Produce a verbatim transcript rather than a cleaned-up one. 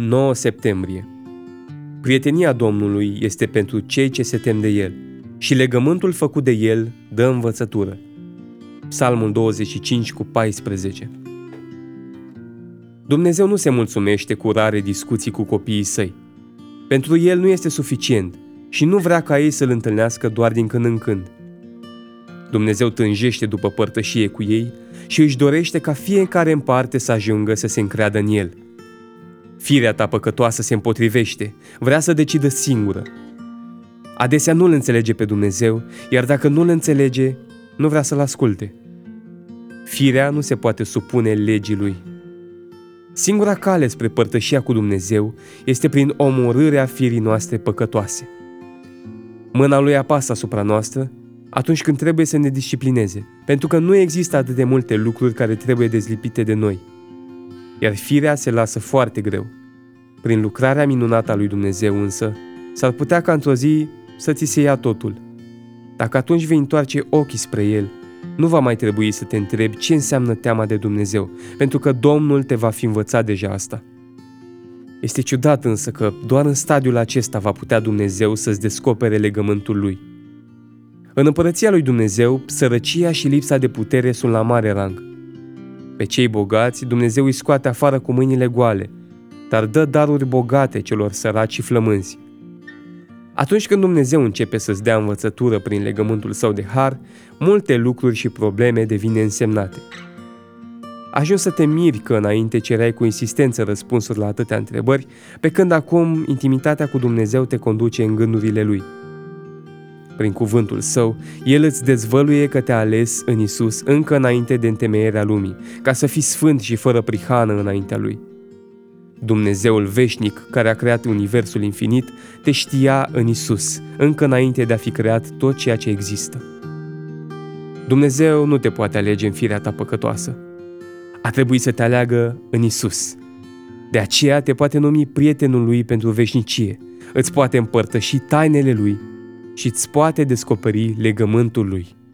nouă septembrie. Prietenia Domnului este pentru cei ce se tem de El și legământul făcut de El dă învățătură. Psalmul douăzeci și cinci cu paisprezece. Dumnezeu nu se mulțumește cu rare discuții cu copiii săi. Pentru El nu este suficient și nu vrea ca ei să-L întâlnească doar din când în când. Dumnezeu tânjește după părtășie cu ei și își dorește ca fiecare în parte să ajungă să se încreadă în El. Firea ta păcătoasă se împotrivește, vrea să decidă singură. Adesea nu-L înțelege pe Dumnezeu, iar dacă nu-L înțelege, nu vrea să-L asculte. Firea nu se poate supune legii Lui. Singura cale spre părtășia cu Dumnezeu este prin omorârea firii noastre păcătoase. Mâna Lui apasă asupra noastră atunci când trebuie să ne disciplineze, pentru că nu există atât de multe lucruri care trebuie dezlipite de noi. Iar firea se lasă foarte greu. Prin lucrarea minunată a lui Dumnezeu însă, s-ar putea ca într-o zi să ți se ia totul. Dacă atunci vei întoarce ochii spre El, nu va mai trebui să te întrebi ce înseamnă teama de Dumnezeu, pentru că Domnul te va fi învățat deja asta. Este ciudat însă că doar în stadiul acesta va putea Dumnezeu să-ți descopere legământul Lui. În împărăția lui Dumnezeu, sărăcia și lipsa de putere sunt la mare rang. Pe cei bogați, Dumnezeu îi scoate afară cu mâinile goale, dar dă daruri bogate celor săraci și flămânzi. Atunci când Dumnezeu începe să-ți dea învățătură prin legământul Său de har, multe lucruri și probleme devin însemnate. Ajungi să te miri că înainte cereai cu insistență răspunsuri la atâtea întrebări, pe când acum intimitatea cu Dumnezeu te conduce în gândurile Lui. Prin cuvântul Său, El îți dezvăluie că te-a ales în Isus încă înainte de întemeierea lumii, ca să fii sfânt și fără prihană înaintea Lui. Dumnezeul veșnic, care a creat universul infinit, te știa în Isus, încă înainte de a fi creat tot ceea ce există. Dumnezeu nu te poate alege în firea ta păcătoasă. A trebuit să te aleagă în Isus. De aceea te poate numi prietenul Lui pentru veșnicie, îți poate împărtăși tainele Lui și îți poate descoperi legământul Lui.